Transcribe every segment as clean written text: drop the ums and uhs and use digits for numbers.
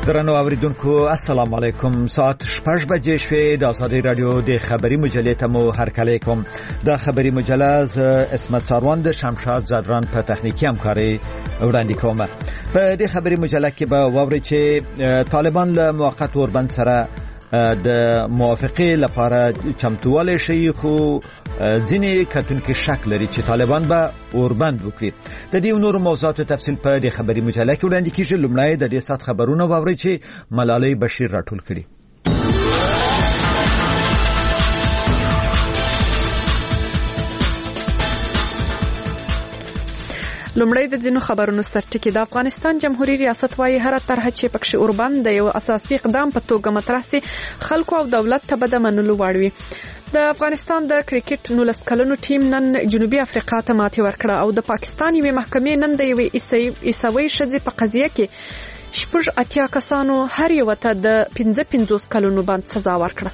درنو اوریدونکو السلام علیکم. ساعت 6 بجې شوې. د آزادۍ رادیو د خبري مجلې ته مو هرکلی کوم. د خبري مجله ز اسمت ساروان د شمشاد زادران په تخنیکی همکاري وړاندې کوم. په دې خبري مجله کې به واوري چې طالبان له موقت اوربند سره د موافقه لپاره چمتوالی شي، خو ځینې کتونکو شک لري چې طالبان به اوربند وکړي. د دې نورو موضوعاتو تفصیل په دې خبري مجله کې وړاندې کیږي. لومړی د دې سات خبرونه واوري چې ملالۍ بشیر راټول کړي. لومړی د ځینو خبرونو سرټکی. د افغانستان جمهوریت ریاست وايي هر طرح چې پکښې اوربند د یو اساسي اقدام په توګه مطرح سي، خلکو او دولت ته به د منلو وړ وي. د افغانستان د کرکټ 19 کلنو ټیم نن جنوبي افریقا ته ماتې ورکړه او د پاکستان یوې محکمې نن د یوې عیسوي ښځې په قضیه کې 80 کسانو هر یو ته د 55 کلونو بند سزا ورکړه.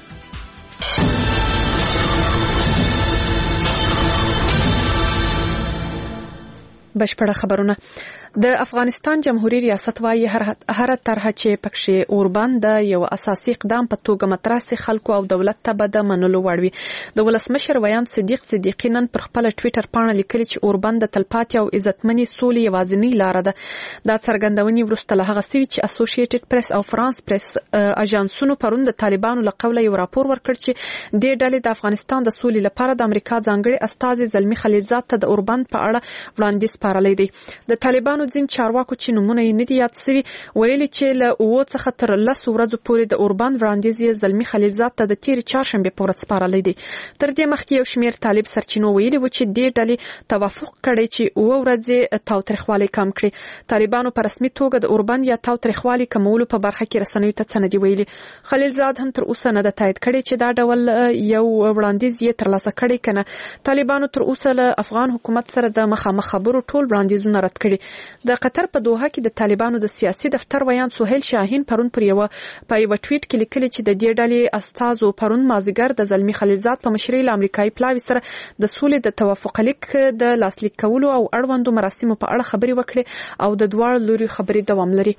بشپړه خبرونه. د افغانستان جمهوریت ریاست وايي هر طرح چې پکښې اوربند د یو اساسي اقدام په توګه مطرح سي، خلکو او دولت ته به د منلو وړ وي. د ولسمشر ویان صدیق صدیقی نن پر خپل ټویټر پاڼه لیکلي چې اوربند د تلپاتې او عزتمنې سولې یوازینۍ لاره ده. دا څرګندونې وروسته له هغه سوي چې اسوسییټډ پریس او فرانس پریس اژانسونو پرون د طالبانو له قوله یو راپور ورکړ چې د ډلې د افغانستان د سولې لپاره د امریکا ځانګړي استازي زلمی خلیلزاد ته د اوربند په اړه وړاندیز سپارلی دی. د طالبانو ځین چارواکو چې نمونه یې نه دي یاد سوي ویلي چې له 9 څخه تر 10 ورځو پورې د اوربند وړاندیز یې زلمی خلیلزاد ته د تیرې چهارشنبې په ورځ سپارلی دی. تر دې مخکې یو شمېر طالب سرچینو ویلي و چې دې ډلې توافق کړی چې 9 ورځې تاوتریخوالی کم کړي. طالبانو په رسمي توګه د اوربند یا تاوتریخوالی کمولو په برخه کې رسنیو ته څه نه دي ویلي. خلیلزاد هم تر اوسه نه د تایید کړی چې دا ډول یو وړاندیز یې ترلاسه کړی کنه. طالبانو تر اوسه له افغان حکومت سره د مخامخ خبرو ټول وړاندیزونه رد کړي. د قطر په دوحه کې د طالبانو د سیاسي دفتر ویان سهیل شاهین پرون په یو ټویټ کې لیکلي چې د دې ډلې استازو پرون مازیګر د زلمی خلیلزاد په مشرۍ له امریکایي پلاوي سره د سولې د توافق لیک د لاسلیک کولو او اړوندو مراسمو په اړه خبرې وکړي او د دواړو لوري خبرې دوام لري.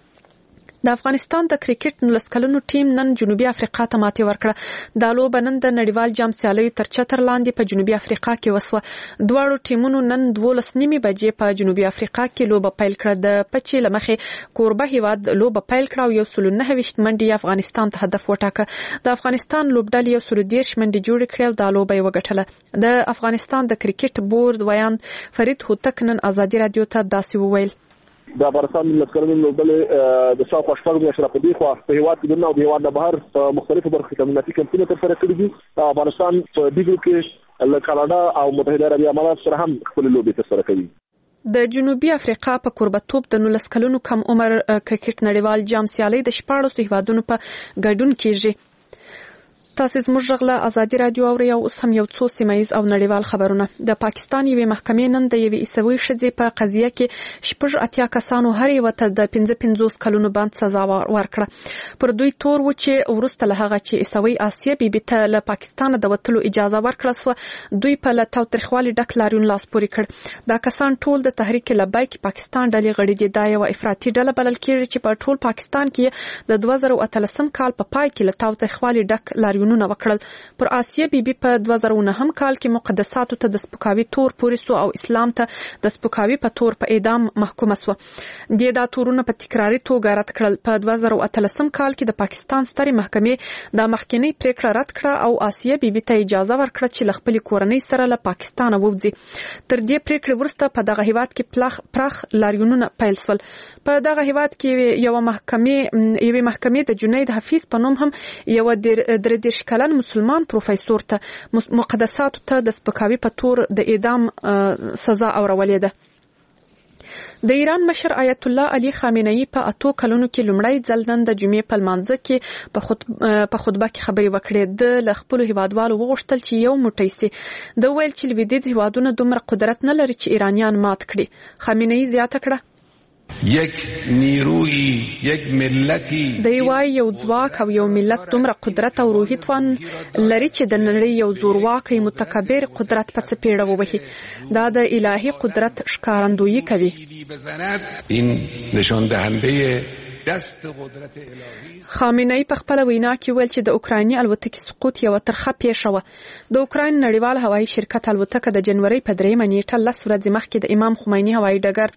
د افغانستان د کرکټ 19 کلنو ټیم نن جنوبي افریقا ته ماتې ورکړه. د لوبه نن د نړیوال جام سیالیو تر چتر لاندې په جنوبي افریقا کې وسوه. دواړو ټیمونو نن 12:30 بجې په جنوبي افریقا کې لوبه پیل کړه. د پچې لمخې کوربه هیواد لوبه پیل کړه او 109 منډې افغانستان ته هدف وټاکه. د افغانستان لوبډلې 130 منډې جوړې کړې او د لوبه یې وګټله. د افغانستان د کرکټ بورډ ویان فرید هوتک نن آزادي رادیو ته داسې وویل: د افغانستان د لکرنو لوبډلې د شاوخوا شپږ میاشتې په دې خوا په هیواد کې دنه او د هیواد د بهر په مختلفو برخو کې کمیونټي کمپونه ترسره کړي دي. افغانستان په دې ګروپ کې له کاناډا او متحده عربي امارات سره هم خپل لوبې ترسره کوي. د جنوبي افریقا په کوربتوب د 19 کلونو کم عمر کرکټ نړیوال جام سیالي د 14 هیوادونو په ګډون کیږي. تاسو زموږ غلا آزادي رادیو اوري او اوس هم یو څو سیمایز او نړیوال خبرونه. د پاکستان یوې محکمې نن د یوې عیسوي ښځې په قضیه کې 80 کسانو هر یو ته د 55 کلونو بند سزا ورکړه. پر دوی تور و چې ورسته له هغه چې عیسوي آسیه بیبي ته له پاکستان د وتلو اجازه ورکړه سو دوی په تاوتریخوالي ډک لاریون لاس پورې کړ. دا کسان ټول د تحریک لبیک پاکستان ډلې غړي دي. دا یو افراطي ډله بلل کېږي چې په ټول پاکستان کې د 2013 کال په پای کې له تاوتریخوالي ډک لاریون وکړل. پر آسیه بیبي په 2009 کال کې مقدساتو ته د سپکاوي تور پورې سو او اسلام ته د سپکاوي په تور په اعدام محکومه سو. دا تورونه په تکراري توګه رد کړل. په 2013 کال کې د پاکستان سترې محکمې د مخکنی پریکړه رد کړه او آسیه بیبي ته اجازه ورکړه چې له خپل کورنۍ سره له پاکستان ووځي. تر دې پریکړې وروسته په دغه هیواد کې پراخ لاریونونه پیل شول. په دغه هیواد کې یو محکمې د جنید حفیظ په نوم هم یو درې کلن مسلمان پروفیسور ته مقدساتو ته د سپکاوي په تور د اعدام سزا اورولې ده. د ایران مشر آیت الله علي خامنه‌ای په 8 کلونو کې لومړی ځل نن د جمعې په لمانځه کې په خطبه کې خبرې وکړې. د خپل هیوادوالو وغوښتل چې یو موټی سي. د ویل چې لویدیځ هیوادونه دومره قدرت نه لري چې ایرانیان مات کړي. خامنه‌ای زیاته کړه: یک نیروی، یک ملتی، دی وای یو ځواک او یو ملت دومره قدرت او روحي توان لري چې د نړۍ یو زورواکي متکبر قدرت په څپېړه ووهي. دا د الهي قدرت ښکارندویي کوي. این نشان دهنده دست قدرت الهی. خامنه ای په خپل وینا کې ویل چې د اوکرایني الوتکې سقوط یو ترخه پیښه و. د اوکراین نړیوال هوایي شرکت الوتکه د جنوري په 3 نیټه 10 ورځې مخکې د امام خمیني هوایي ډګر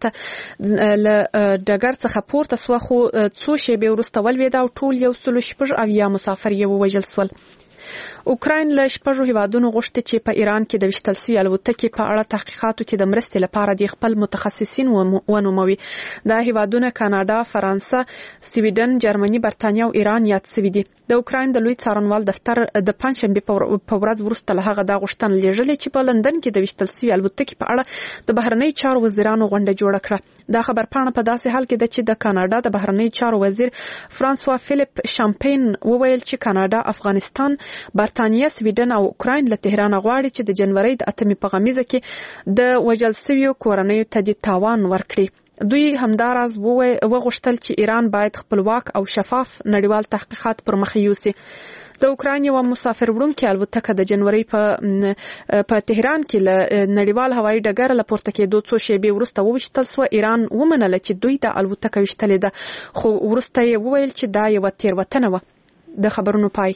څخه پورته سو، خو څو شېبې وروسته ولوېده او ټول 106 مسافر یې ووژل شول. اوکراین له 6 هیوادونو غوښتي چې په ایران کې د وشتل سوي الوتکې په اړه تحقیقاتو کې د مرستې لپاره د خپل متخصصین ونوموي. دا هیوادونه کاناډا، فرانسه، سویډن، جرمني، برتانیا او ایران یاد شوي دي. د اوکراین د لوی څارنوال دفتر د پنځشنبه په ورځ وروسته له هغه دا غوښتنه لیږلې چې په لندن کې د وشتل سوي الوتکې په اړه د بهرنی چارو وزیرانو غونډه جوړه کړه. دا خبرپاڼه په داسې حال کې ده چې د کاناډا د بهرنی چارو وزیر فرانسوا فلیپ شامپین وویل چې کاناډا، افغانستان، برتانیا، سویډن او اوکراین له تهران غواړي چې د جنوري د 8 په غمیزه کې د وژل شویو کورنیو ته د تاوان ورکړي. دوی همداراز وغوښتل چې ایران باید خپلواک او شفاف نړیوال تحقیقات پر مخ یوسي. د اوکراین یو مسافر وړونکي الوتکه د جنوري په تهران کې له نړیوال هوایي ډګر له پورته کېدو څو شېبې وروسته وویشتل شوه. ایران ومنله چې دوی د الوتکه ویشتلې ده، خو وروسته یې وویل چې دا یوه تېروتنه وه. د خبرونو پای.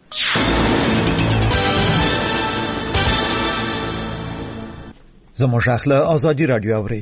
زموږ اخله آزادی رادیو اوري.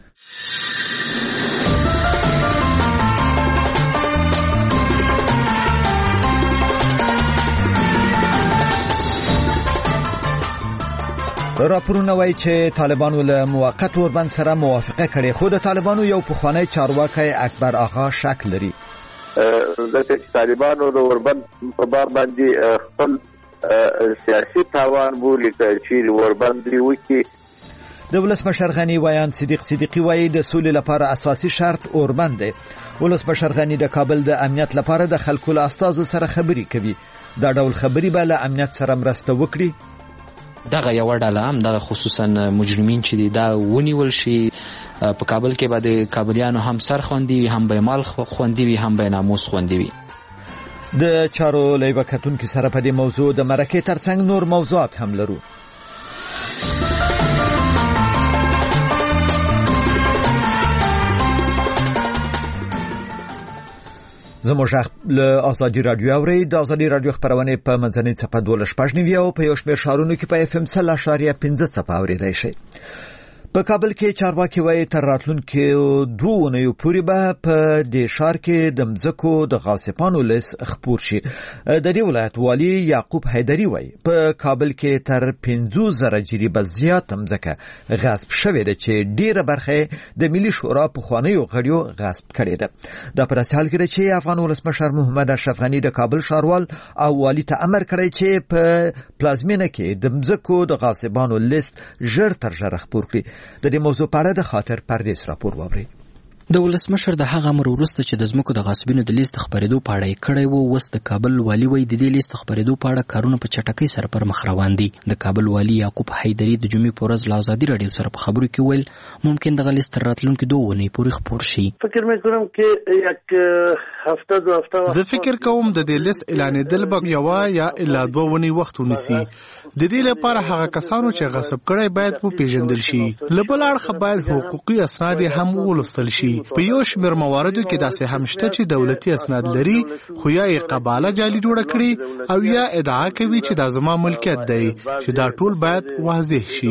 راپورونه وایي چې طالبانو له موقت اوربند سره موافقه کړې، خو د طالبانو یو پخوانی چارواکی اکبر آغا شک لري. د طالبانو د اوربند په باب باندې خپل سیاسي تاوان بولي چې اوربند دی وکي. د ولسمشر غنی ویان صدیقی وایي د سولې لپاره اساسي شرط اوربند دی. ولسمشر غنی د کابل د امنیت لپاره د خلکو له استازو سره خبرې کوي. دا ډول خبرې به له امنیت سره مرسته وکړي. دغه یو ډله هم د خصوصا مجرمین چې دا ونیول شي په کابل کې به د کابلیانو هم سر خوندي وي، هم به مال خوندي وي، هم به ناموس خوندي وي. د چارو له یوه کتونکي سره په دې موضوع د مرکې ترڅنګ نور موضوعات هم لرو. زموږ له آزادی رادیو اوري. د آزادی رادیو خبرونه په منځنۍ څپه 12.9 او په یو شمېر ښارونو کې په FM 0.5 څپه اورېدای شي. په کابل کې چارواکي وایي تر راتلونکي 2 اونیو پورې به په دې ښار کې د مځکو د غاصبانو لیست خپور شي. د دې ولایت والی یعقوب حیدري وایي په کابل کې تر 50,000 جریبه زیات مځکه غصب شوې ده چې ډیره برخه د ملي شورا پخوانیو غړیو غصب کړې ده. دا په داسې حال کې چې افغان ولسمشر محمد اشرف غني د کابل ښاروال او والي ته امر کړی چې په پلازمینه کې د مځکو د غاصبانو لیست ژر تر ژره خپور کړي. د دې موضوع په اړه د خاطر پردیس راپور واورئ. د ولسمشر د هغه امر وروسته چې د ځمکو د غاصبینو د لیست خبرېدو په اړه یې کړی و، اوس د کابل والي وایي د دې لیست خبرېدو په اړه کارونه په چټکۍ سره پر مخ روان دي. د کابل والي یعقوب حیدري د جمعې په ورځ له آزادي راډیو سره په خبرو کې ویل ممکن دغه لیست تر راتلونکي 2 اونۍ پورې خپور شي. فکر میکنم که یک هفته 2 هفته زه فکر کوم د دې لیست اعلانېدل به یوه یا الا 2 اونۍ وخت ونیسي. د دې لپاره هغه کسانو چې غصب کړی باید وپېژندل شي. له بل اړخه باید حقوقي اسناد هم ولوستل شي. په یو شمېر مواردو کې داسې هم شته چې دولتي اسناد لري خو یا یې قباله جعلي جوړه کړي او یا ادعا کوي چې دا زما ملکیت دی، چې دا ټول باید واضح شي.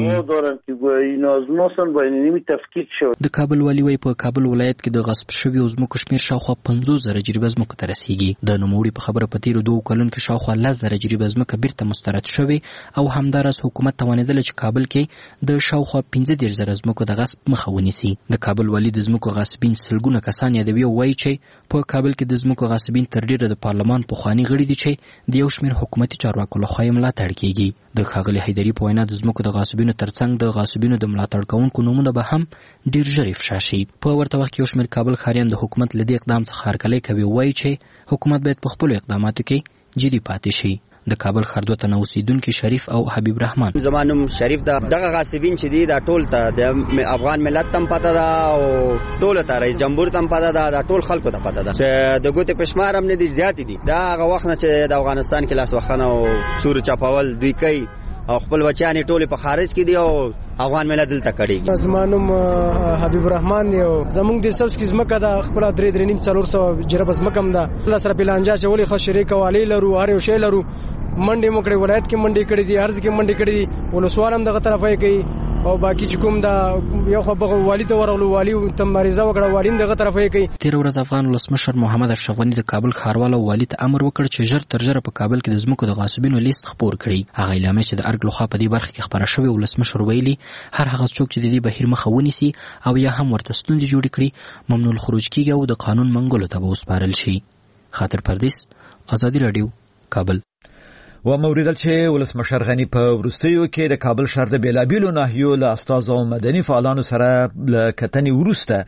د کابل والي وایي په کابل ولایت کې د غصب شویو ځمکو شمېر شاوخوا 50,000 جریبه ځمکو ته رسیږي. د نوموړي په خبره په تیرو 2 کلونو کې شاوخوا 10,000 جریبه ځمکه بیرته مسترد شوې او همداراز حکومت توانېدل چې کابل کې د شاوخوا 15,000 ځمکو د غصب مخه ونیسي. د کابل والي د ځمکو غاصبین سلګونه کسان یادوي او وایي چې په کابل کې د ځمکو غاصبین تر ډیره د پارلمان پخواني غړي دي چې د یو شمېر حکومتي چارواکو لخوا یې ملاتړ کیږي. د ښاغلي حیدري په وینا د ځمکو د غاصبینو ترڅنګ د غاصبینو د ملاتړ کوونکو نومونه به هم ډیر ژر افشا شي. په ورته وخت کې یو شمېر کابل ښاریان د حکومت له دې اقدام څخه هرکلی کوي او وایي چې حکومت باید په خپلو اقداماتو کې جدي پاتې شي. د کابل ښار 2 تنه اوسیدونکي شریف او حبیب رحمان زمانم شریف دغه غاصبین چې دي دا ټول ته د افغان ملت تم پته ده او ټول ته رئیس جمهور تم پته ده، دا ټول خلکو ته پته ده چې د ګوتې پښمار هم نه دي زیات دي. دا هغه وخت نه چې د افغانستان کې لاس وخنه او چور چپاول دوی کوي او خپل بچیان ټول په خارج کې دي او افغان ملت دلته کړي. زمانم حبیب الرحمن دی او زمونږ د سوس کې زمکه د خپل 3.5 جربس مکم ده الله سره پلانجا چولې خو شریک والی لرو هر یو شی لرو منډي موکړي ولایت کې منډي کړي دي ارز کې منډي کړي دي ولسوالم دغه طرفه کوي او باقي چې کوم دا یو خو به والی ته ورغلو والی تم مریضه وکړه والین دغه طرفه کوي. تیر ورځ افغان ولسمشر محمد اشرف غنی د کابل ښاروال او والی ته امر وکړ چې ژر تر ژره په کابل کې د ځمکو د غاصبینو لیست خپور کړي. هغه اعلامیه چې د ارګ لخوا په دې برخه کې خبره شوې ولسمشر ویلي هر هغه څوک چې د دې بهیر مخه ونیسي او یا هم ورته ستونزې جوړې کړي ممنوع الخروج کیږي او د قانون منګولو ته به وسپارل شي. خاطر پردیس، آزادي رادیو، کابل. و موریدل چې ولسمشر غنی په وروستیو کې د کابل ښار د بیلابیلو ناحیو له استازو او مدني فعالانو سره له کتنې وروسته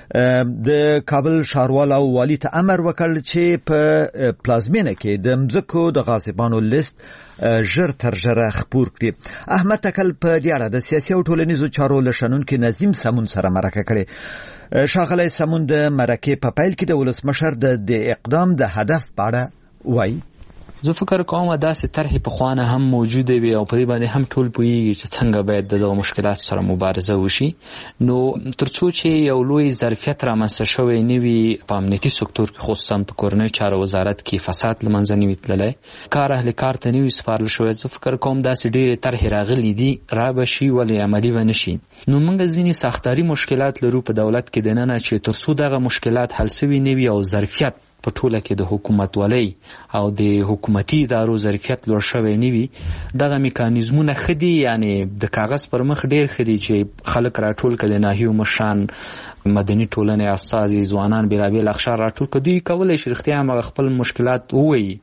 د کابل ښاروال او والي ته امر وکړ چې په پلازمینه کې د مځکو د غاصبانو لیست ژر تر ژره خپور کړي. احمد تکل په دې اړه د سیاسي او ټولنیزو چارو له شنونکي نظیم سمون سره مرکه کړې. ښاغلی سمون د مرکې په پیل کې د ولسمشر د اقدام د هدف په اړه وایي. زه فکر کوم داسې طرحې پخوانه هم موجوده وي او په دې باندې هم ټول پوهیږي چې څنګه باید دغه مشکلات سره مبارزه وشي. نو ترڅو چې یو لوی ظرفیت رامنځته شوی نه وي په امنیتي سکتور کې خصوصا په کورنیو چارو وزارت کې فساد له منځه نه وي تللی کار اهل کار ته نه وي سپارل شوی. زه فکر کوم داسې ډېرې طرحې راغلي دي را به شي ولې عملي به نه شي. نو موږ ځینې ساختاري مشکلات لرو په دولت کې دننه چې ترڅو دغه مشکلات حل سوي نه وي او ظرفیت په ټوله کې د حکومت والی او د حکومتي ادارو ظرفیت لوړ شوی نه وي دغه میکانیزمونه ښه دي. یعنی د کاغذ پر مخ ډېر ښه دي چې خلک راټول کړي د ناحیو مشران مدني ټولنې استازي ځوانان بېلابېل اقشار راټول کړي دوی کولی شي رښتیا هم خپل مشکلات ووایي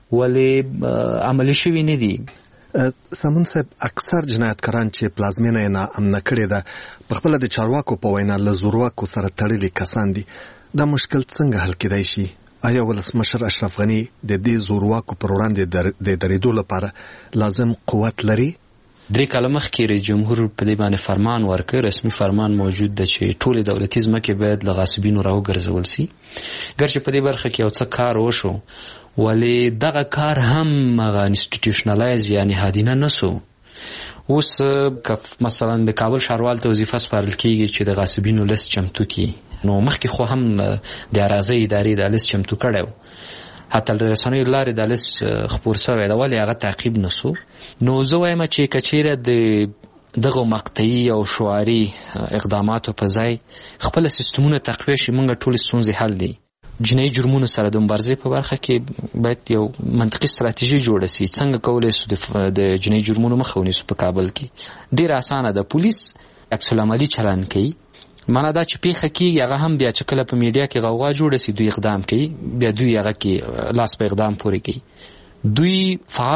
ولې عملي شوي نه دي. سمون صاحب اکثر جنایتکاران چې پلازمینه یې ناامنه کړې ده پخپله د چارواکو په وینا له زورواکو سره تړلي کسان دي. دا مشکل څنګه حل کېدای شي؟ آیا ولسمشر اشرف غنی د دې زورواکو پر وړاندې د درېدو لپاره لازم قوت لري؟ 3 کاله مخکې رئیس جمهور په دې باندې فرمان ورکړ. رسمي فرمان موجود ده چې ټولې دولتي ځمکې باید له غاصبینو راوګرځول سي. ګرچې په دې برخه کې یو څه کار وشو ولې دغه کار هم هغه انسټیټیوشنلایز یا نهادینه نه سو. اوس مثلا د کابل ښاروال ته وظیفه سپارل کیږي چې د غاصبینو لیست چمتو کړي. نو مخکې خو هم د اراضۍ ادارې د لیست چمتو کړی و حتی د رسنیو له لارې د لیست خپور شوی ده ولې هغه تعقیب نه سو. نو زه وایم چې که چیرې د دغه مقطعي او شعاري اقداماتو په ځای خپل سیستمونه تقویه شي موږ ټولې ستونزې حل دي. جنایي جرمونو سره د مبارزې په برخه کې باید یو منطقي ستراتیژي جوړه سي. څنګه کولی شو د جنایي جرمونو مخه ونیسو په کابل کې؟ ډېر اسانه ده. پولیس عکس العملي چلند کوي. معنا دا چې پیښه کېږي هغه هم بیا چې کله په میډیا کې غوغا جوړه سي دوی اقدام کوي بیا دوی هغه کې لاس په اقدام پورې کوي. دوی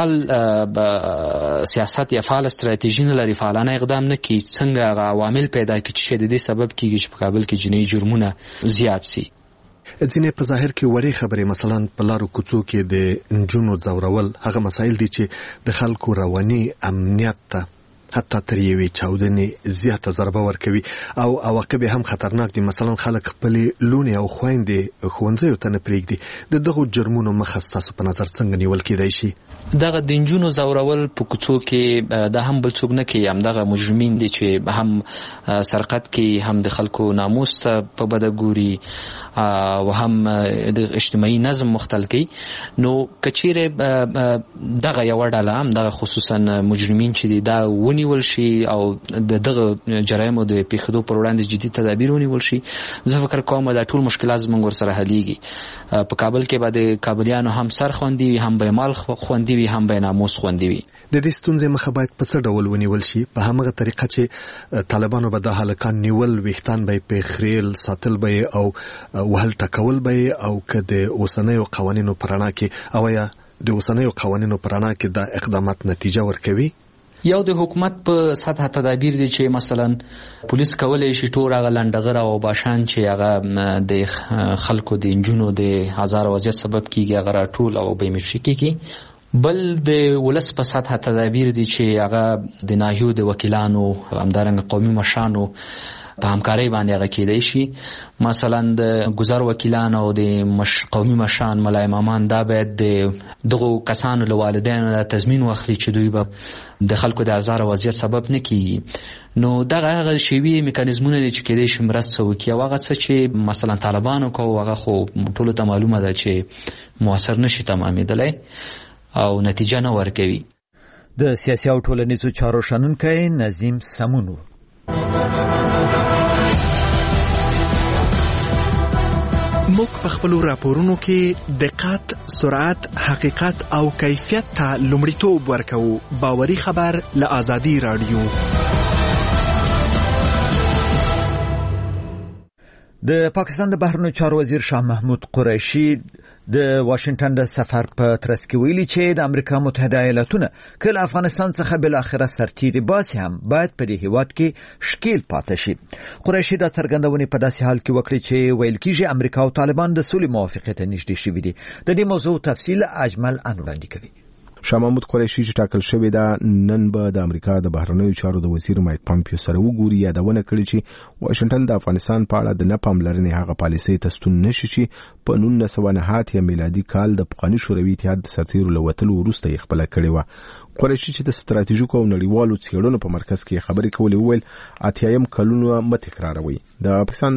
فعال سیاست یا فعال استراتیژي نه لري فعالانه اقدام نه کوي. څنګه هغه عوامل پیدا کړي چې د دې سبب کېږي چې په کابل کې جنایي جرمونه زیات سي. ځینې په ظاهر کې وړې خبرې مثلا په لارو کوڅو کې د نجونو ځورول هغه مسایل دي چې د خلکو رواني امنیت ته حتی تر یوې چاودنې زیاته ضربه ورکوي او عواقب هم خطرناک دي. مثلا خلک خپلې لونې او خویندې ښوونځیو ته نه پرېږدي. د دغو جرمونو مخه ستاسو په نظر څنګه نیول کېدای شي؟ دغه د نجونو ځورول په کوڅو کې دا هم بل څوک نه کوي. همدغه مجرمین دي چې هم سرقت کوي هم د خلکو ناموس ته په بده ګوري او هم د اجتماعي نظم مختل کوي. نو که چیرې دغه یوه ډله هم دغه خصوصا مجرمین چې دي دا ونیول شي او دغه جرایمو د پیښېدو پر وړاندې جدي تدابیر ونیول شي زه فکر کوم دا ټول مشکلات زموږ ورسره حلیږي. په کابل کې به د کابلیانو هم سر خوندي وي هم به مال خوندي وي هم به ناموس خوندي وي. د دې ستونزې مخه باید په څه ډول ونیول شي؟ په همغه طریقه چې طالبانو به د هلکان نیول ویښتان به په خریل ساتل به او وهل ټکول به او که د اوسنیو قوانینو په رڼا کې او یا د اوسنیو قوانینو په رڼا کې دا اقدامات نتیجه ورکوي؟ یو د حکومت په سطح تدابیر دي چې مثلا پولیس کولی شي ټول هغه لنډغر او باشان چې هغه د خلکو د نجونو د هزار وضعیت سبب کیږي هغه راټول او بیمشي کیږي. بل د ولس په سطح تدابیر دي چې هغه د ناحیو د وکیلانو همدارنګه قومي مشرانو په همکارۍ باندې هغه کېدای شي. مثلا د گذر وکیلان او د قومي مشران ملا امامان دا باید دغه کسانو له والدینو تضمین واخلي چې دوی به د خلکو د آزار وضعیت سبب نه کیږي. نو دغه هغه شیوي میکانیزمونه دي چې کېدای شي مرسته وکړي او هغه څه چې مثلا طالبانو کوو هغه خو ټولو ته معلومه ده چې موثر نشي تمامېدلی او نتیجه نه ورکوي. د سیاسي او ټولنیزو چارو شنونکی نظیم سمونو. موږ په خپلو راپورونو کې دقت، سرعت، حقیقت او کیفیت ته لومړیتوب ورکوو. باوري خبر له آزادي رادیو. د پاکستان د بهرنیو چارو وزیر شاه محمود قریشي د واشنگټن د سفر په ترڅ کې ویلي چې د امریکا متحده ایالاتونه کله افغانستان څخه بل اخره سرتیري باسي هم باید په دې هیواد کې شکیل پاتې شي. قریشي دا څرګندونې په داسې حال کې وکړي چې ویل کېږي امریکا او طالبان د سولې موافقې ته نږدې شوي دي. د دې موضوع تفصیل اجمل وړاندې کوي. شاه محمود قریشي چې ټاکل شوی دا نن به د امریکا د بهرنیو چارو د وزیر مایک پامپیو سره وګوري. یادونه کړې چې واشنگټن د افغانستان په اړه د نه پاملرنې هغه پالیسۍ ته ستون نشي چې په 1909 میلادي کال د پخواني شوروي اتحاد د سرتیرو له وتلو وروسته یې خپله کړې وه. قریشي چې د ستراتیژیکو او نړیوالو څېړنو په مرکز کې خبرې کولې وویل 80 کلونه مه تکراروئ. د پاکستان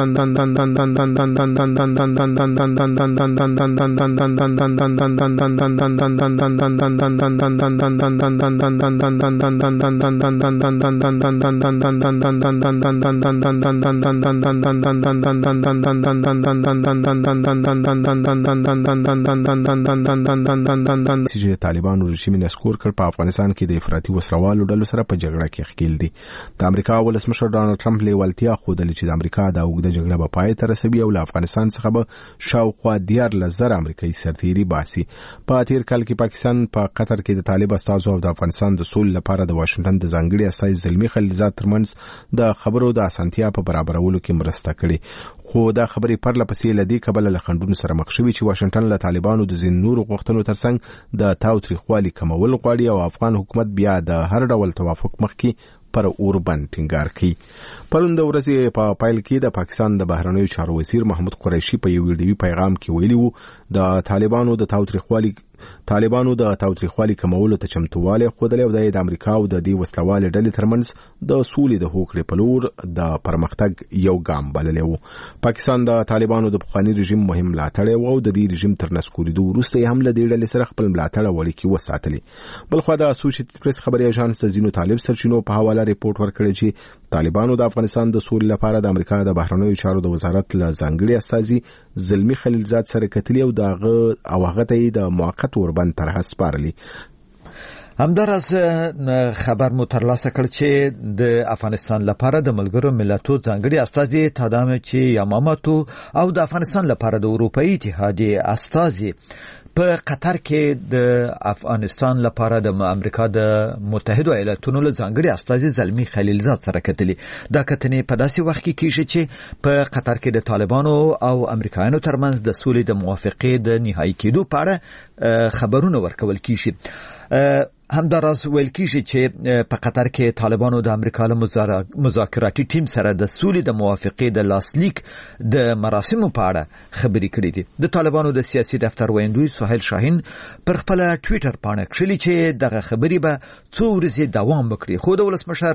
طالبانو رژیم نسکور کړ په افغانستان کې د افراطي وسروالو ډلو سره په جګړه کې ښکیل دي. د امریکا ولسمشر ډانلډ ټرمپ لیوالتیا ښودلې چې د امریکا د اوږده جګړه به پای ته رسوي او له افغانستان څخه به شاوخوا 14,000 امریکایي سرتیري باسي. په تیر کال کې پاکستان په قطر کې د طالب استازو او د افغانستان د سولې لپاره د واشنگټن د ځانګړي استازي زلمي خلیلزاد ترمنځ د خبرو د اسانتیا په برابرولو کې مرسته کړې. خو دا خبرې پرله پسې له دې کبله له خنډونو سره مخ شوي چې واشنگټن له طالبانو د ځینو نورو غوښتنو ترڅنګ د تاوتریخوالي کمول غواړي او افغان حکومت بیا د هر ډول توافق مخکې پر اوربند ټینګار کوي. پرون د ورځې په پایل کې د پاکستان د بهرنیو چارو وزیر محمود قریشي په یو ویډیوي پیغام کې ویلي وو د طالبانو د تاوتریخوالي کمولو ته چمتووالی ښودلی او د امریکا او د دې وسلوالې ډلې ترمنځ د سولې د هوکړې په لور د پرمختګ یو ګام بللی و. پاکستان د طالبانو د پخواني رژیم مهم ملاتړی و او د دې رژیم تر نسکورېدو وروسته یې هم له دې ډلې سره خپل ملاتړ او اړیکې وساتلې. بلخوا د اسوسییټډ پریس خبري اژانس د ځینو طالب سرچینو په حواله ریپورټ ورکړی چې طالبانو د افغانستان د سولې لپاره د امریکا د بهرنیو چارو د وزارت له ځانګړي استازي زلمي خلیلزاد سره کتلي او هغه ته د موقت اوربند طرحه سپارلي. همداراز خبر مو ترلاسه کړ چې د افغانستان لپاره د ملګرو ملتونو ځانګړي استازي تادامچی یاماماتو او د افغانستان لپاره د اروپאי اتحادیه استازي په قطر کې د افغانستان لپاره د امریکا د متحده ایالاتونو له ځانګړي استازي زلمي خلیلزاد سره کتلي. دا کتنې په داسې وخت کې کیږي چې په قطر کې د طالبانو او امریکایانو ترمنځ د سولې د موافقې د نهایی کېدو په اړه خبرونه ورکول کیږي. همداراز ویل کیږي چې په قطر کې طالبانو د امریکا له مذاکراتي ټیم سره د سولې د موافقې د لاسلیک د مراسمو په اړه خبرې کړې دي. د طالبانو د سیاسي دفتر ویندوی سهیل شاهین پر خپل ټوئیټر باندې کړلي چې دغه خبرې به څو ورځې دوام وکړي. خو د ولسمشر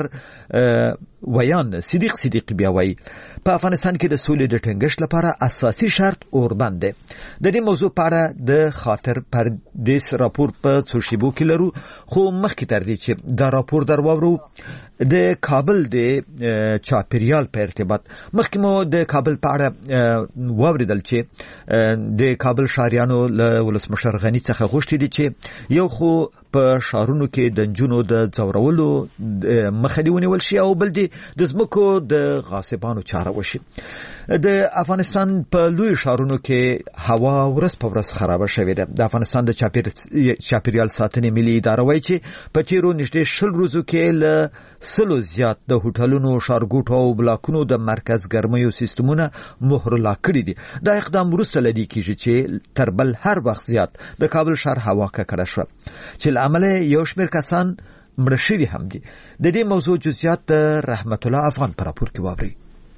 ویان صدیق بیا وایي په افغانستان کې د سولې د ټینګښت لپاره اساسي شرط اوربند دی. د دې موضوع په اړه د خاطر پردیس راپور په څو شیبو کې لرو، خو مخکې تر دې چې دا راپور درواورو د کابل د چاپیریال په ارتباط مخکې مو د کابل په اړه واوریدل چې د کابل شهریانو له ولسمشر غنی څخه غوښتي دي چې یو خو په شهرونو کې د نجونو د ځورولو مخه دی ونیول شي او بل دی د ځمکو د غاصبانو چاره وشي. د افغانستان په لوی شهرونو کې هوا ورځ په ورځ خراب شوې ده. د افغانستان د چاپیریال ساتنې ملي اداره وایي چې په تیرو نږدې 20 ورځو کې له 100 زیات د هوټلونو، ښارګوټو او بلاکونو د مرکز ګرمیو سیستمونه مهر لا کړی دي. دا اقدام وروسته لدی کیږي چې تر بل هر وخت زیات د کابل شهر هوا ککړه شو چې عمله یو شمېر کسان مړه شوي هم دي. د دې موضوع جزئیات رحمت الله افغان پر راپور کې واوري.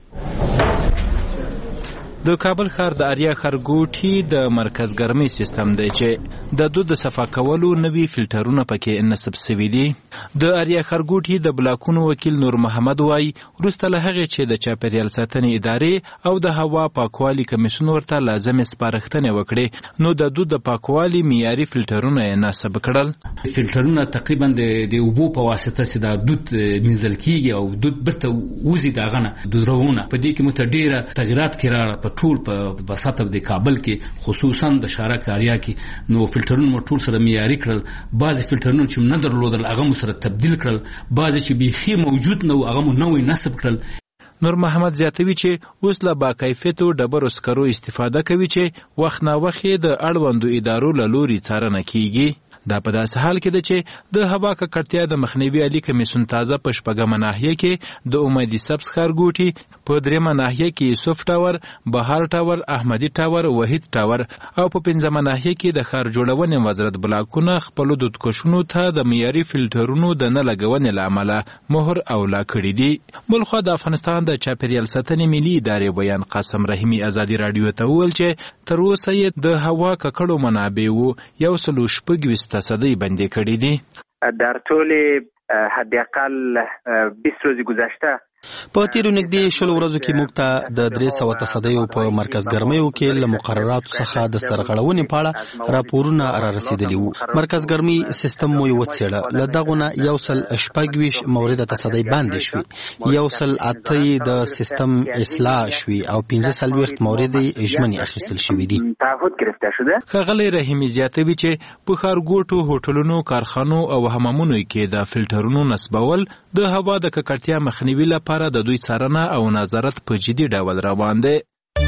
د کابل ښار د اریا خرګوټي د مرکز ګرمۍ سیستم دی چې د دود صفا کولو نوي فلټرونه پکې نصب شوي دي. د اریا خرګوټي د بلاکونو وکیل نور محمد وایي وروسته له هغې چې د چاپیریال ساتنې ادارې او د هوا پاکوالي کمیسیون ورته لازمې سپارښتنې وکړې نو د دود د پاکوالي معیاري فلټرونه یې نصب کړل. فلټرونه تقریبا د اوبو په واسطه چې د دود مینځل کیږي او دود بیرته وځي د هغه نه دودرونه په دې کې موږ ته ډېره تغیرات کې راغله ټول په بساطه د کابل کې خصوصا د شارک اریا کې نو فلټرونه مو ټول سره معیاري کړل. بعضې فلټرونه چې نه درلودل هغه مو سره تبدیل کړل، بعضې چې بیخي موجود نه و هغه مو نوی نصب کړل. نور محمد زیاتوي چې اوس له باکیفیتو ډبرو سکرو استفاده کوي چې وخت نا وخت د اړوندو ادارو له لوري څارنه کیږي. دا په داسې حال کې ده چې د هوا ککړتیا د مخنیوي عالی کمیسیون تازه په شپږمه ناحیه کې د امیدي سبز ښارګوټي، په درېیمه ناحیه کې یوسف ټاور، بهار ټاور، احمدي ټاور، وحید ټاور او په پنځمه ناحیه کې د ښار جوړونې وزارت بلاکونه خپلو دودکشونو ته د معیاري فلټرونو د نه لګونې له امله مهر اولا کړي دي. بلخوا د افغانستان د چاپیریال ساتنې ملي ادارې بیان قاسم رحیمي ازادي راډیو ته وویل چې تر اوسه یې د هوا ککړو منابعو 126 تصدی بندی کړی دي. در طول حداقل 20 روز گذشته په تیرو نږدې 20 ورځو کې موږ ته د 300 تصدیو په مرکز ګرمۍ کې له مقرراتو څخه د سرغړونې په اړه راپورونه را رسیدلي وو. مرکز ګرمۍ سیستم مو وڅېړه، له دغه نه 126 مورد تصدی باندې شوي، 108 د سیستم اصلاح شوي او 15 مورد اجمنی اخیستل شوي دي. ښاغلی رحیمي زیاتوي چې په ښارګوټو، هوټلونو، کارخانو او حمامونو کې د فلټرونو نصبول د هوا د ککړتیا مخنیوي لپاره د دوی څارنه او نظارت په جدي ډول روان دی.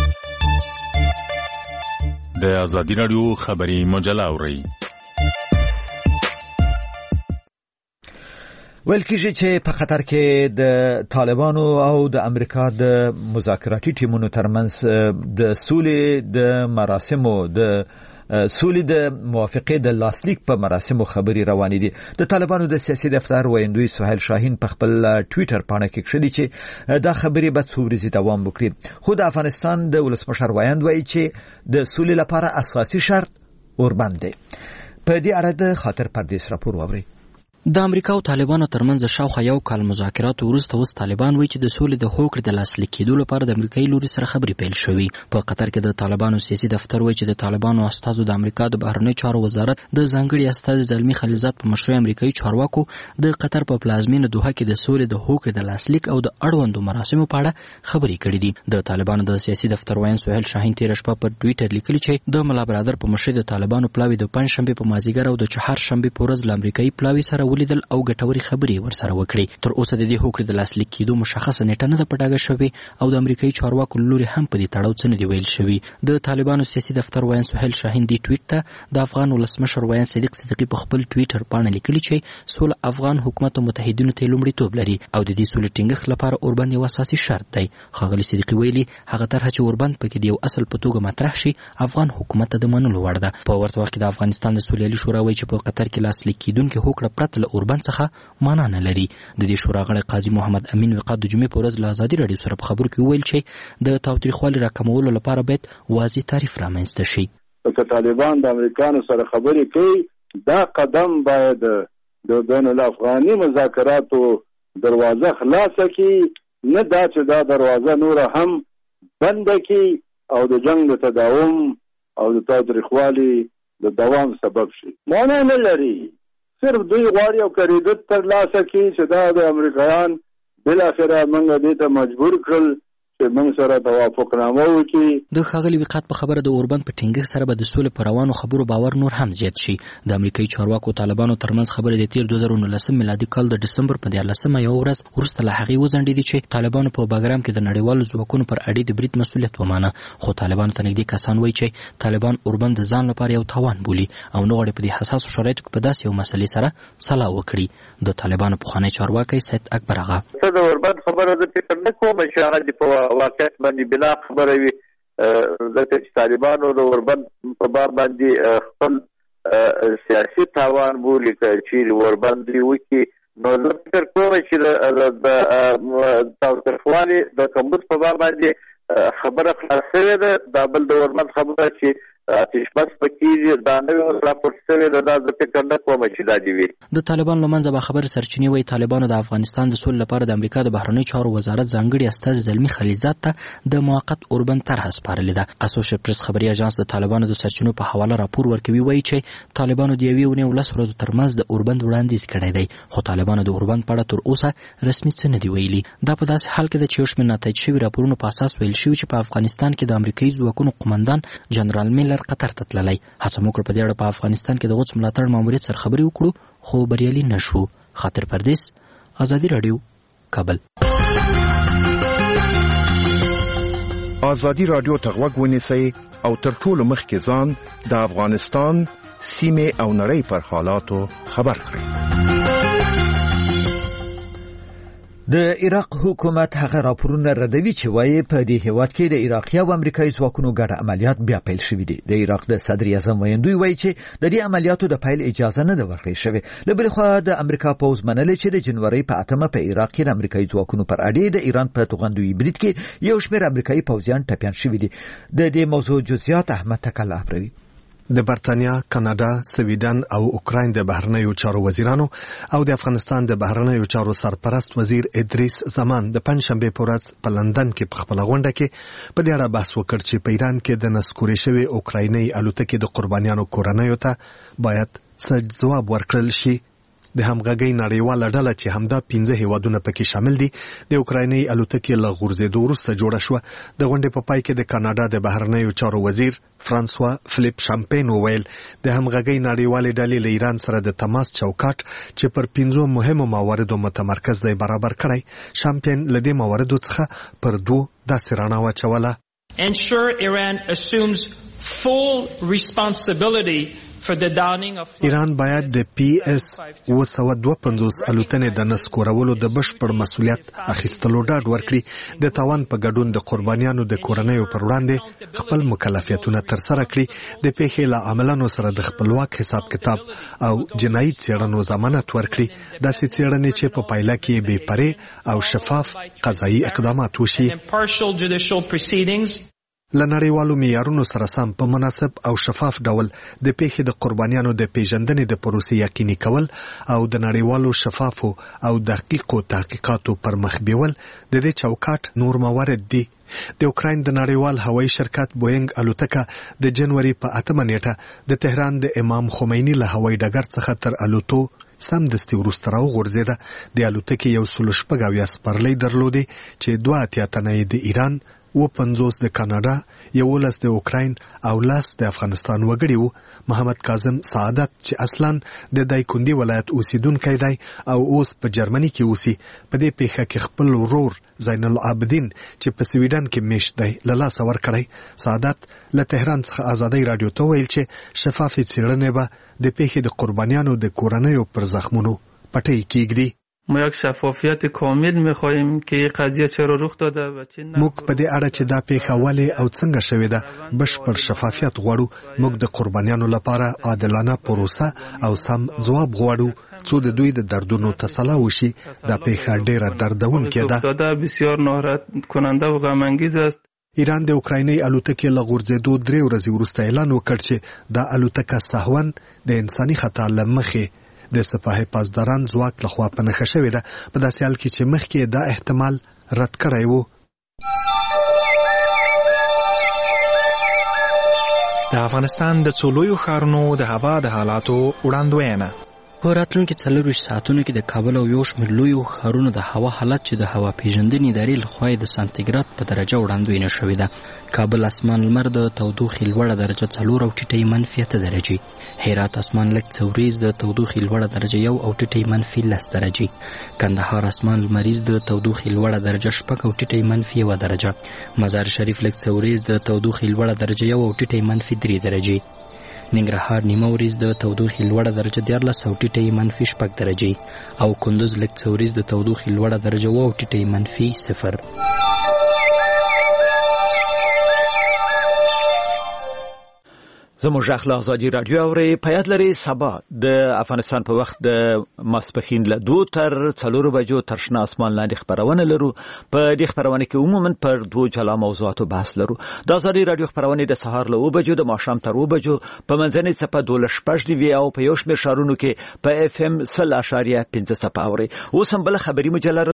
د ازادي راډیو خبري مجله اورئ. ویل کېږي چې په قطر کې د طالبانو او د امریکا د مذاکراتي ټیمونو ترمنځ د سولې د مراسمو د سولې د موافقې د لاسلیک په مراسمو خبري روانې دي. د طالبانو د سیاسي دفتر ویندوی سهیل شاهین په خپل ټویټر پاڼه کې کړي چې دا خبري به څو ورځې دوام وکړي. خو د افغانستان د ولسمشر ویاند وایي چې د سولې لپاره اساسي شرط اوربند دی. په دې اړه د خاطر پردیس راپور واوري. د امریکا او طالبانو ترمنځ شاوخوا یو کال مذاکرات وروسته اوس طالبان وایي چې د سولې د هوکړې د لاسلیک کېدو لپاره د امریکایي لوري سره خبرې پیل شوې. په قطر کې د طالبانو سیاسي دفتر وایي چې د طالبانو استازو د امریکا د بهرنیو چارو وزارت د ځانګړي استازي زلمي خلیلزاد په مشرۍ امریکایي چارواکو د قطر په پلازمینه دوحه کې د سولې د هوکړې د لاسلیک او د اړوندو مراسمو په اړه خبرې کړې دي. د طالبانو د سیاسي دفتر وایي سهیل شاهین تېره شپه په ټویټر لیکلي چې د ملا برادر په مشرۍ د طالبانو پلاوي د پنځشنبې په مازیګر او د چهارشنبې په ورځ له امریکایي پلاوي سره ولیدل او ګټورې خبرې ورسره وکړي. تر اوسه د دې هوکړې د لاسلیک کېدو مشخصه نیټه نه ده په ډاګه شوې او د امریکایي چارواکو لوري هم په دې تړاو څه نه دي ویل شوي. د طالبانو سیاسي دفتر وایي سهیل شاهین دې ټویټ ته د افغان ولسمشر وایي صدیق صدیقي په خپل ټویټر باندې لیکلي چې سوله افغان حکومت او متحدینو ته لومړیتوب لري او د دې سولې ټینګښت لپاره اوربند یو اساسي شرط دی. ښاغلي صدیقي ویلي هغه طرحه چې اوربند پکې د یو اصل په توګه مطرح شي افغان حکومت ته د منلو وړ ده. په ورته وخت کې د افغانستان د سولې شورا وایي چې په قطر کې لاسلیک کېدونکې هوکړه پرته له اوربند څخه معنا نه لري. د دې شورا غړی قاضي محمد امین وقاد د جمعې په ورځ له ازادي راډیو سره په خبرو کې وویل چې د تاوتریخوالي راکمولو لپاره باید واضح تعریف رامنځته شي. که طالبان د امریکانو سره خبرې کوي دا قدم باید د بین الافغاني مذاکراتو دروازه خلاصه کړي، نه دا چې دا دروازه نور هم بنده کړي او د جنگ د تداوم او د تاوتریخوالي د دوام سبب شي. معنا نه لري. صرف دوی غواړي او کریدت ترلاسه کړي چې دا د امریکایان بالاخره موږ دې ته مجبور کړل چې موږ سره توافقنامه وکړي. د ښاغلي وقات په خبره د اوربند په ټینګښت سره به د سولې په روانو خبرو باور نور هم زیات شي. د امریکایي چارواکو طالبانو ترمنځ خبرې د تیر 2019 میلادي کال د ډسمبر په 14مه یو ورځ وروسته له هغې وځنډېدې چې طالبانو په باګرام کې د نړیوالو ځواکونو پر اډې د برید مسؤلیت ومانه. خو طالبانو ته نږدې کسان وایي چې طالبان اوربند د ځان لپاره یو تاوان بولي او نه غواړي په دې حساسو شرایطو کې په داسې یو مسلې سره سلا وکړي. د طالبانو پخوانی چارواکی سید اکبر آغا د اوربند خبره د فکر نه کوم چې هغه په واقعیت باندې بنا خبره وي. ځکه چې طالبانو د اوربند په باب باندې خپل سیاسي تاوان بولي چې اوربند وکړي نو زه فکر کوم چې د تاوتریخوالي د کمبود په باب باندې خبره خلاص شوې ده. دا بل د ورمند خبره چې تشبث پکې دا نوې راپورټ شوې ده، دا زه فکر نه کوم چې دا دي وي. د طالبانو له منځه به خبر سرچینې وایي طالبانو د افغانستان د سولې لپاره د امریکا د بهرنیو چارو وزارت ځانګړي استازي زلمي خلیلزاد ته د موقت اوربند طرحه سپارلې ده. اسوسییټ پریس خبري اژانس د طالبانو د سرچینو په حواله راپور ورکوي، وایي چې طالبانو د یوې اونۍ 10 ورځو ترمنځ د اوربند وړاندیز کړی دی، خو طالبانو د اوربند په اړه تر اوسه رسمي څه نه دی ویلي. دا په داسې حال کې ده چې یو شمېر ناتایج شوي راپورونو په اساس ویل شوي چې په افغانستان کې د امریکایي ځواکونو قومندان جنرال میلر قطر ته تللی. هڅه مو کړه په دې اړه په افغانستان کې د غوڅ ملاتړ ماموریت سره خبرې وکړو، خو بریالي نشو. خاطر پردیس، ازادي رادیو، کابل. ازادي رادیو ته غوږ ونیسئ او تر ټولو مخکې ځان د افغانستان سیمې او نړۍ پر حالاتو خبر کړئ. د عراق حکومت هغه راپورونه ردوي چې وایي په دې هیواد کې د عراقي او امریکایي ځواکونو ګډ عملیات بیا پیل شوي دي. د عراق د صدر اعظم ویندوی وایي چې د دې عملیاتو د پیل اجازه نه ده ورکړل شوې. له بلې خوا د امریکا پوځ منلې چې د جنوري په 8 په عراق کې د امریکایي ځواکونو پر اډې د ایران په توغندوی برید کې یو شمېر امریکایي پوځیان ټپیان شوي دي. د دې موضوع جزئیات احمد تکل ابروي. د برتانیا، کاناډا، سویډن او اوکراین د بهرنیو چارو وزیرانو او د افغانستان د بهرنیو چارو سرپرست وزیر ادریس زمان د پنځشنبه په ورځ په لندن کې په خپل غونډه کې په دې اړه بحث وکړ چې په ایران کې د نسکوري شوی اوکرایني الوتکې د قربانیانو کورنیو ته باید څه ځواب ورکړل شي. د همغږۍ نړیواله ډله چې همدا 15 هیوادونه پکې شامل دي د اوکرایني الوتکې له غورځېدو وروسته جوړه شوه. د غونډې په پای کې د کاناډا د بهرنیو چارو وزیر فرانسوا فلیپ شامپین وویل د همغږۍ نړیوالې ډلې له ایران سره د تماس چوکاټ چې پر 15 مهمو مواردو متمرکز دی برابر کړی. شامپین له دې مواردو څخه پر 2 داسې رڼا واچوله. Ensure Iran assumes full responsibility ایران باید د PS 252 الوتنې د نسکورولو د بشپړ مسؤلیت اخیستلو ډاډ ورکړي، د تاوان په ګډون د قربانیانو د کورنیو پر وړاندې خپل مکلفیتونه ترسره کړي، د پیښې له عملونو سره د خپلواک حساب کتاب او جنایي څېړنو ضمانت ورکړي، داسې څېړنې چې په پایله کې بې پرې او شفاف قضایي اقدامات وشي. له نړیوالو معیارونو سره سم په مناسب او شفاف ډول د پیښې د قربانیانو د پیژندنې د پروسې یقیني کول او د نړیوالو شفافو او دقیقو تحقیقاتو پر مخ بیول د دې چوکاټ نور موارد دي. د اوکراین د نړیوال هوایي شرکت بوینګ الوتکه د جنوري په 8 نیټه د تهران د امام خمیني له هوایي ډګر څخه تر الوتو سمدستي وروسته راوغورځېده. د الوتکې 116 سپرلۍ درلودې چې 82 تنه د ایران، 50 د کاناډا، 11 د اوکراین او 10 د افغانستان وګړي وو. محمد کاظم سعادت چې اصلاً د دایکندي ولایت اوسیدونکی دی او اوس په جرمني کې اوسي، په دې پیښه کې خپل ورور زین العابدین چې په سویډن کې میشت دی له لاسه ورکړی. سعادت له تهران څخه ازادۍ رادیو ته ویل چې شفافې څېړنې به د پیښې د قربانیانو د کورنیو پر زخمونو پټۍ کیږدي. ما یک شفافیت کامل می‌خواهیم که این قضیه چرا رخ داده و چه موږ په دې اړه چې دا پیښه ولې او څنګه شوې ده بشپړ شفافیت غواړو. موږ د قربانیانو لپاره عادلانه پروسه او سم ځواب غواړو څو د دوی د دردونو تسلا وشي. دا پیښه ډیره دردونکې ده. بسیار ناراحت کننده و غم انگیز است. ایران د اوکرایني الوتکې له غورځېدو 3 ورځې وروسته اعلان وکړ چې دا الوتکه سهواً د انساني خطا له مخې د سپاه پاسداران ځواک لخوا په نښه شوې ده، په داسې حال کې چې مخکې دا احتمال رد کړی وو. د افغانستان د څو لویو ښارونو د هوا د حالاتو وړاندوینه. په راتلونکي 24 ساعتونو کې د کابل او یو شمېر لویو ښارونو د هوا حالت چې د هوا پیژندنې ادارې لخوا د سانتیګراد په درجه وړاندوینه شوې ده. کابل اسمان لمر د تودوخې لوړه درجه 4 او ټیټه -8 درجې، هرات اسمان لږ څوریز د تودوخې لوړه درجه 1 او ټیټه -10 درجې، کندهار اسمان لمریز د تودوخې لوړه درجه 6 او ټیټه -1 درجه، مزار شریف لږ څوریز د تودوخې لوړه درجه 1 او ټیټه -3 درجې، ننګرهار نیمه وریځ د تودوخې لوړه درجه 14 او ټیټه -6 درجې، او کندوز لږ څوریز د تودوخې لوړه درجه 1 او ټیټه -0. زموږ اخلا ازادي رادیو اوري په یاد لري سبا د افغانستان په وخت د ماسپخین له 2 تر 4 بجو تر شنه اسمان لاندې خبرونه لرو. په دې خبرونه کې عموما پر 2 جلا موضوعاتو بحث لرو. د ازادي رادیو خبرونه د سهار له 2 بجو د ماښام تر 2 بجو په منځنۍ صفه 12 دی وی او په یو شمېر شارونو کې په FM 0.5 اوري. اوس هم بل خبري مجله